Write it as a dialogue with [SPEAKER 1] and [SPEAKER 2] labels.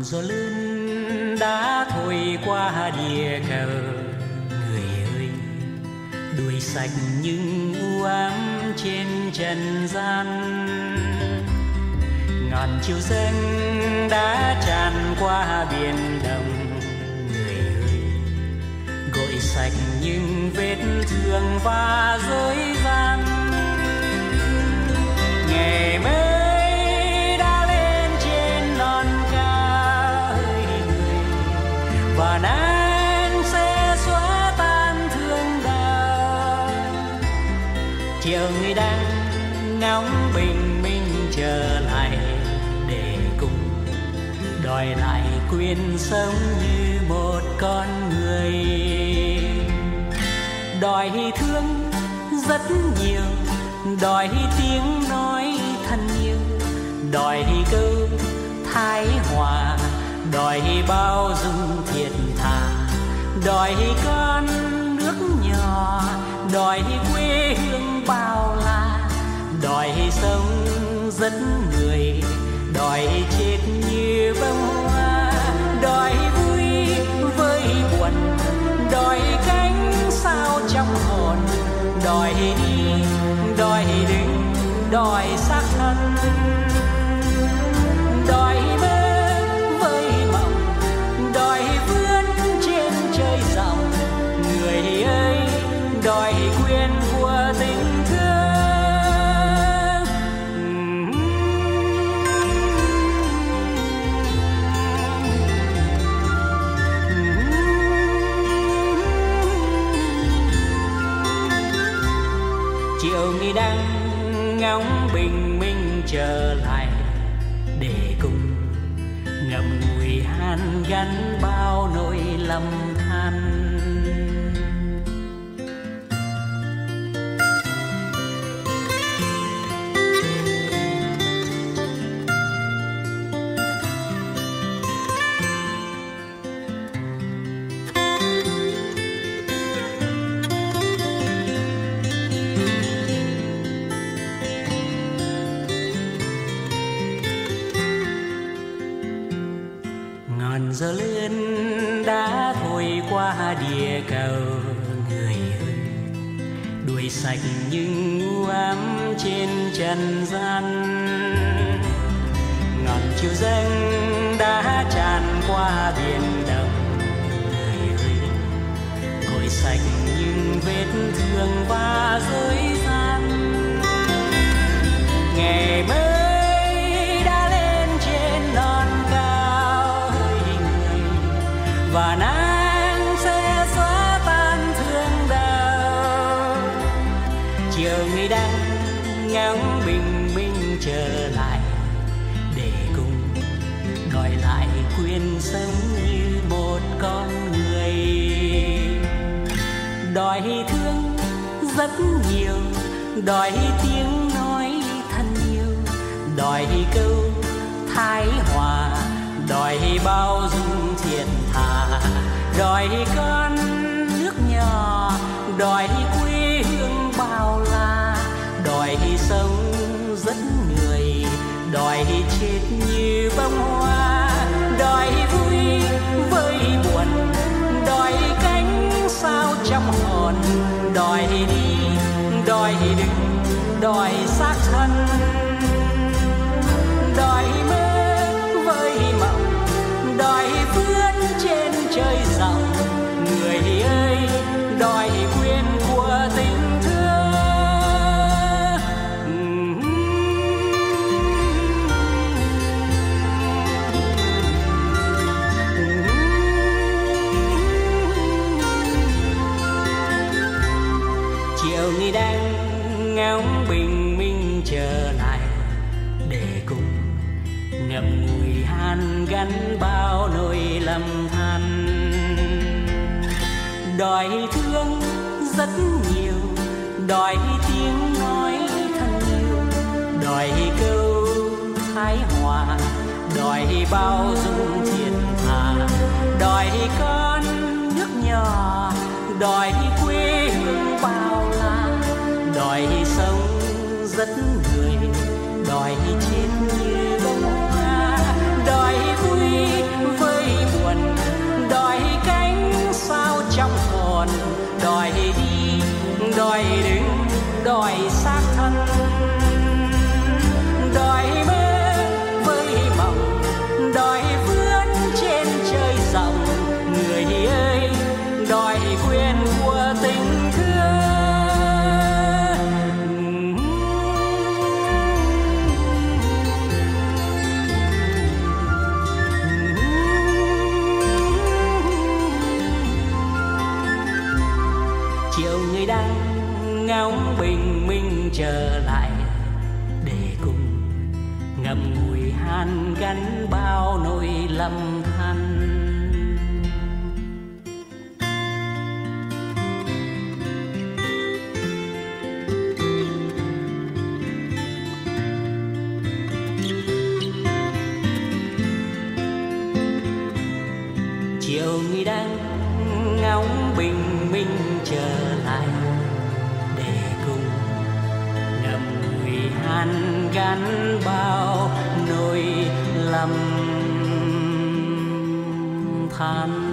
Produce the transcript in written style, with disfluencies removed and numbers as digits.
[SPEAKER 1] gió lớn đã thổi qua địa cầu. Người ơi, đuổi sạch những u ám trên trần gian. Ngàn chiều dâng đã tràn qua biển đông. Người ơi, gội sạch những vết thương và dối gian. Ngày mới đã lên trên non cao người, và nắng sẽ xóa tan thương đau. Chiều người đang ngóng bình minh trở lại, để cùng đòi lại quyền sống như một con người. Đòi thương rất nhiều, đòi tiếng nói thân yêu, đòi câu thái hòa, đòi bao dung thiệt thà, đòi con nước nhỏ, đòi quê hương bao la, đòi sống rất người, đòi chết như bông hoa, đòi vui với buồn, đòi cánh sao trong hồn, đòi đi, đòi đứng, đòi xác thân, đòi mơ với mộng, đòi vươn trên trời rộng. Người ơi, đòi quyền của tình thương. Chiều người đang ngóng bình minh trở lại, để cùng ngậm ngùi han gắn bao nỗi lầm than. Gió lớn đã thổi qua địa cầu. Người ơi, đuổi sạch những u ám trên trần gian. Ngàn chiều dâng đã tràn qua biển đông. Người ơi, gội sạch những vết thương và dối gian. Ngày mới đã lên trên non cao, và nắng sẽ xóa tan thương đau. Chiều người đang ngóng bình minh trở lại, để cùng đòi lại quyền sống như một con người. Đòi thương rất nhiều, đòi tiếng nói thân yêu, đòi câu thái hòa, đòi bao dung thiện thà, đòi con nước nhỏ, đòi quê hương bao la, đòi sống rất người, đòi chết như bông hoa, đòi vui với buồn, đòi cánh sao trong hồn, đòi đi, đòi đứng, đòi xác thân, đòi mơ với mộng, đòi vươn trên trời rộng. Người ơi, đòi quyền của tình thương. Chiều người đang ngóng bình minh trở lại, để cùng ngậm ngùi han gắn bao nỗi lầm than. Đòi thương rất nhiều, đòi tiếng nói thân yêu, đòi câu thái hòa, đòi bao dung thiện thà, đòi con nước nhỏ, đòi quê hương bao la, đòi sống rất người, đòi chết như bông hoa, đòi vui đòi xác thân, đòi mơ với mộng, đòi vươn trên trời rộng. Người ơi, đòi quyền của tình thương. Chiều người đang ngóng bình minh trở lại để cùng ngậm ngùi han gắn bao nỗi lầm than. Chiều người đang ngóng bình minh trở lại để cùng ngậm ngùi han gắn bao nỗi lầm than.